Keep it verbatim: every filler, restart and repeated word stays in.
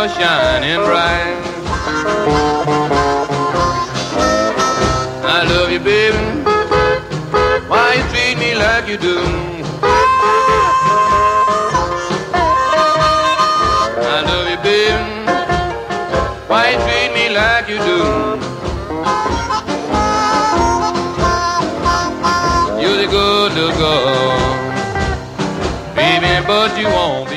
you're shining bright. I love you, baby. Why you treat me like you do? I love you, baby. Why you treat me like you do? You're the good little girl, baby, but you won't